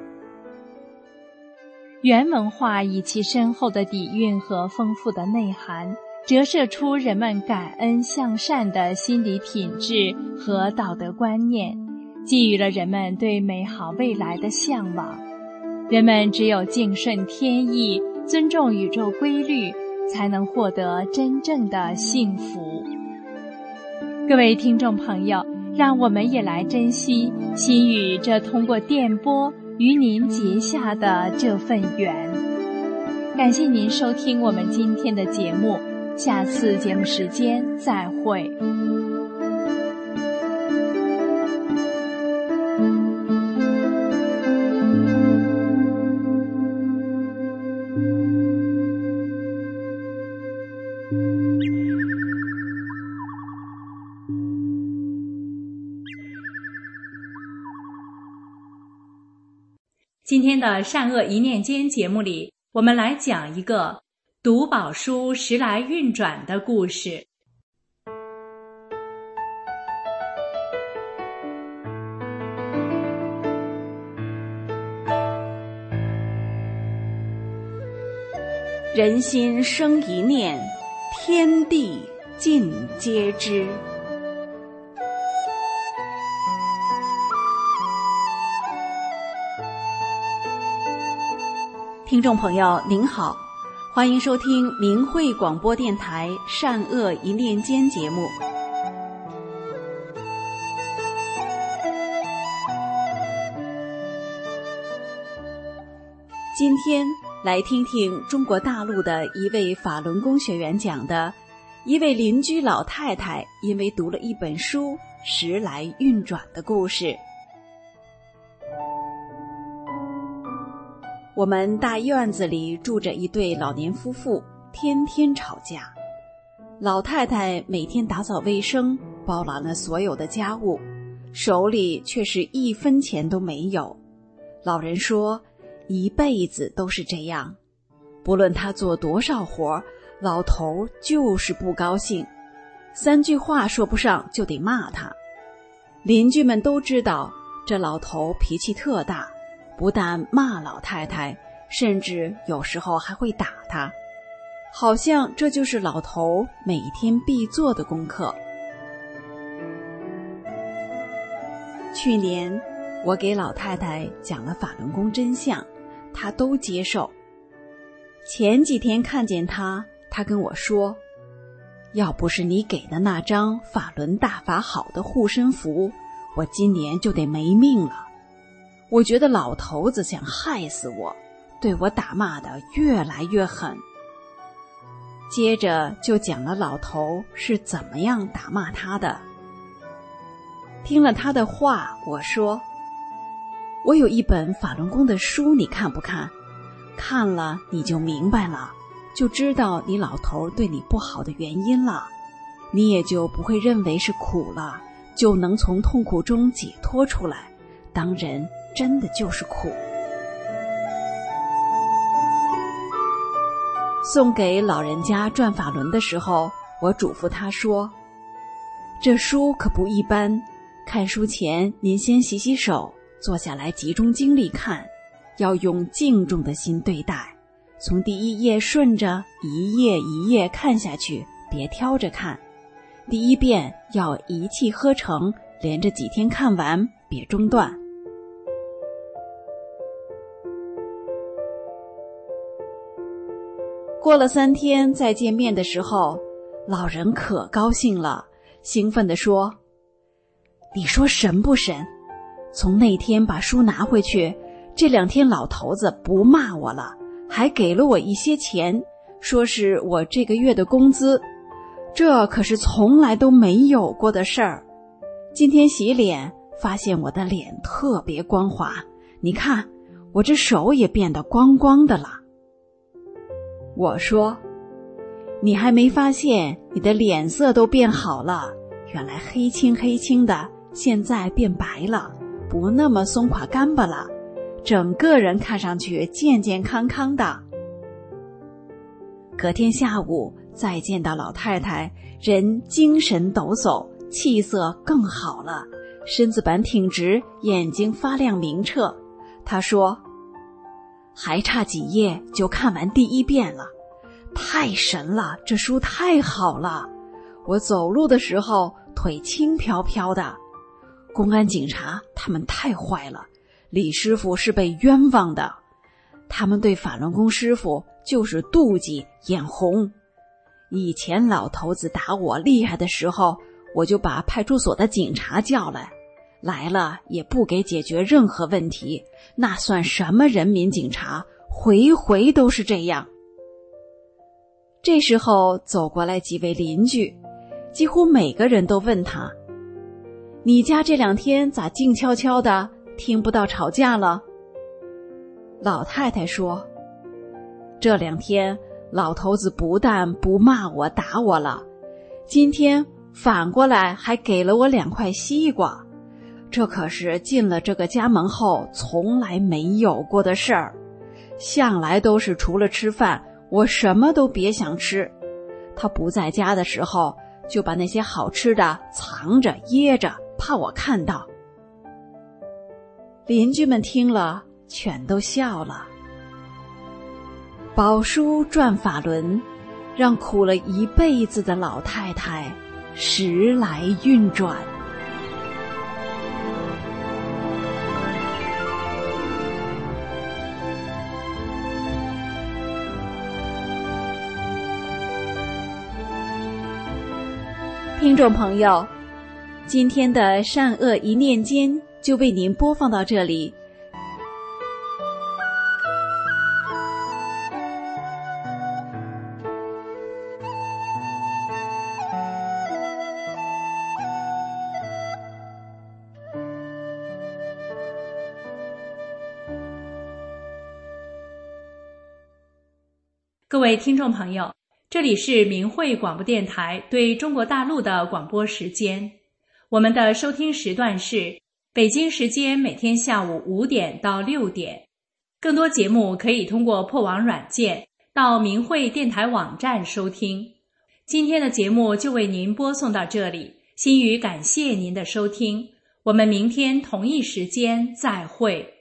原文化以其深厚的底蕴和丰富的内涵，折射出人们感恩向善的心理品质和道德观念，给予了人们对美好未来的向往。人们只有敬顺天意，尊重宇宙规律，才能获得真正的幸福。各位听众朋友，让我们也来珍惜心语这通过电波与您结下的这份缘。感谢您收听我们今天的节目，下次节目时间再会。 今天的善恶一念间节目里，我们来讲一个读宝书时来运转的故事。 人心生一念，天地尽皆知。听众朋友您好，欢迎收听明慧广播电台善恶一念间节目。今天来听听中国大陆的一位法轮功学员讲的一位邻居老太太因为读了一本书时来运转的故事。我们大院子里住着一对老年夫妇，天天吵架。老太太每天打扫卫生，包揽了所有的家务，手里却是一分钱都没有。老人说，一辈子都是这样，不论她做多少活， 老头就是不高兴，三句话说不上就得骂他。邻居们都知道这老头脾气特大，不但骂老太太，甚至有时候还会打他，好像这就是老头每天必做的功课。去年我给老太太讲了法轮功真相，她都接受。前几天看见她，她跟我说，要不是你给的那张法轮大法好的护身符，我今年就得没命了。我觉得老头子想害死我，对我打骂的越来越狠。接着就讲了老头是怎么样打骂他的。听了他的话，我说，我有一本法轮功的书，你看不看？看了你就明白了，就知道你老头对你不好的原因了，你也就不会认为是苦了，就能从痛苦中解脱出来。当人真的就是苦。送给老人家转法轮的时候，我嘱咐他说，这书可不一般，看书前您先洗洗手，坐下来集中精力看，要用敬重的心对待，从第一页顺着一页一页看下去，别挑着看。第一遍要一气呵成，连着几天看完，别中断。过了三天再见面的时候，老人可高兴了，兴奋地说，你说神不神？从那天把书拿回去，这两天老头子不骂我了，还给了我一些钱，说是我这个月的工资，这可是从来都没有过的事儿。今天洗脸，发现我的脸特别光滑，你看我这手也变得光光的了。我说，你还没发现你的脸色都变好了，原来黑青黑青的，现在变白了，不那么松垮干巴了，整个人看上去健健康康的。隔天下午再见到老太太，人精神抖擞，气色更好了，身子板挺直，眼睛发亮明澈。她说，还差几页就看完第一遍了，太神了，这书太好了，我走路的时候腿轻飘飘的。公安警察他们太坏了，李师傅是被冤枉的，他们对法轮功师傅就是妒忌眼红。以前老头子打我厉害的时候，我就把派出所的警察叫来，来了也不给解决任何问题，那算什么人民警察，回回都是这样。这时候走过来几位邻居，几乎每个人都问他，你家这两天咋静悄悄的，听不到吵架了？老太太说，这两天老头子不但不骂我打我了，今天反过来还给了我两块西瓜，这可是进了这个家门后从来没有过的事儿，向来都是除了吃饭我什么都别想吃，他不在家的时候就把那些好吃的藏着掖着，怕我看到。邻居们听了全都笑了。宝叔转法轮，让苦了一辈子的老太太时来运转。听众朋友，今天的善恶一念间就为您播放到这里。 各位听众朋友，这里是明慧广播电台对中国大陆的广播时间。我们的收听时段是北京时间每天下午五点到六点。更多节目可以通过破网软件到明慧电台网站收听。今天的节目就为您播送到这里，心语感谢您的收听，我们明天同一时间再会。